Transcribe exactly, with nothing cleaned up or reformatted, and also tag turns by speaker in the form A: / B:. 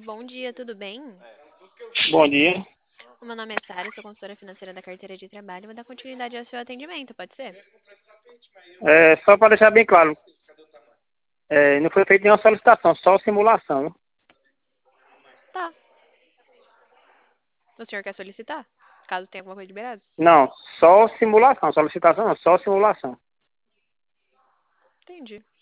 A: bom dia, tudo bem?
B: Bom dia.
A: O meu nome é Sara, sou consultora financeira da carteira de trabalho. Vou dar continuidade ao seu atendimento, pode ser?
B: É, só para deixar bem claro, é, não foi feita nenhuma solicitação, só simulação, né?
A: Tá. O senhor quer solicitar? Caso tenha alguma coisa liberada?
B: Não, só simulação, solicitação não, só simulação.
A: Entendi.